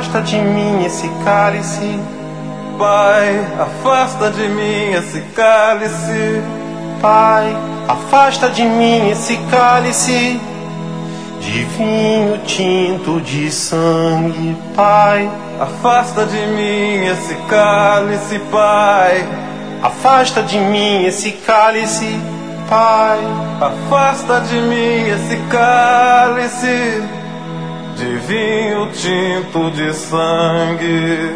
afasta de mim esse cálice. Pai, afasta de mim esse cálice. Pai, afasta de mim esse cálice de vinho tinto de sangue. Pai, afasta de mim esse cálice, Pai. Afasta de mim esse cálice, Pai. Afasta de mim esse cálice de vinho tinto de sangue.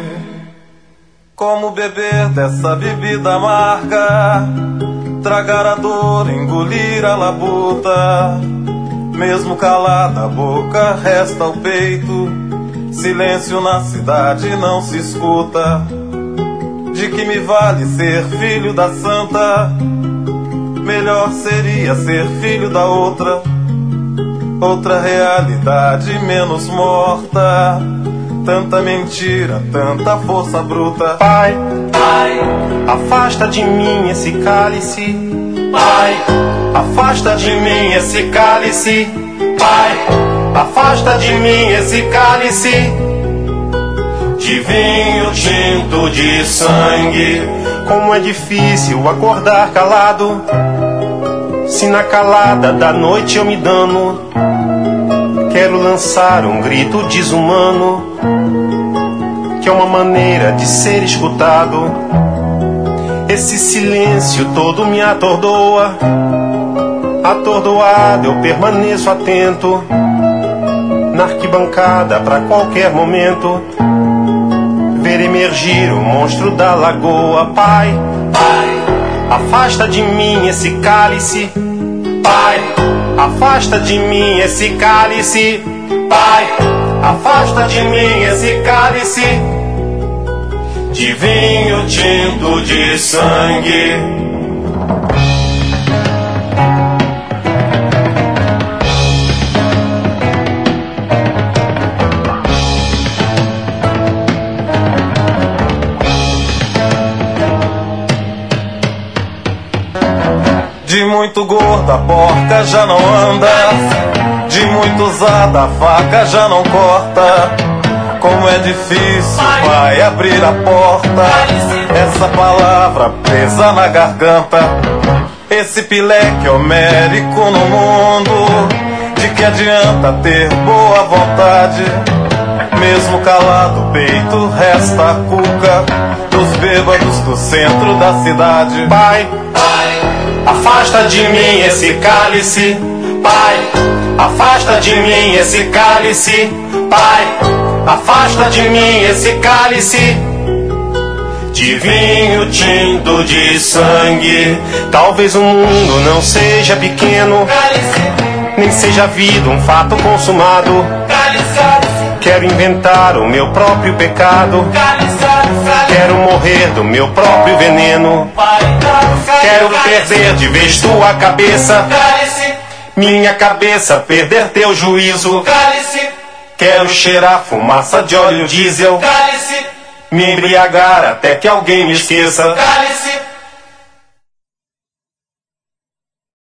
Como beber dessa bebida amarga, tragar a dor, engolir a labuta. Mesmo calada a boca, resta o peito. Silêncio na cidade não se escuta. De que me vale ser filho da santa? Melhor seria ser filho da outra. Outra realidade menos morta. Tanta mentira, tanta força bruta. Pai, Pai, afasta de mim esse cálice. Pai, afasta de mim esse cálice. Pai, afasta de mim esse cálice de vinho tinto de sangue. Como é difícil acordar calado, se na calada da noite eu me dano. Quero lançar um grito desumano, que é uma maneira de ser escutado. Esse silêncio todo me atordoa. Atordoado eu permaneço atento, na arquibancada pra qualquer momento ver emergir o monstro da lagoa. Pai, Pai, afasta de mim esse cálice. Pai, afasta de mim esse cálice. Pai, afasta de mim esse cálice de vinho tinto de sangue. De muito gorda a porca já não anda, de muito usada a faca já não corta. Como é difícil, Pai, abrir a porta. Essa palavra presa na garganta. Esse pileque homérico no mundo. De que adianta ter boa vontade? Mesmo calado o peito resta a cuca dos bêbados do centro da cidade. Pai, afasta de mim esse cálice. Pai, afasta de mim esse cálice. Pai, afasta de mim esse cálice de vinho tinto de sangue. Talvez o mundo não seja pequeno, nem seja a vida um fato consumado. Quero inventar o meu próprio pecado. Quero morrer do meu próprio veneno. Quero perder de vez tua cabeça, minha cabeça perder teu juízo. Quero cheirar fumaça de óleo diesel, me embriagar até que alguém me esqueça.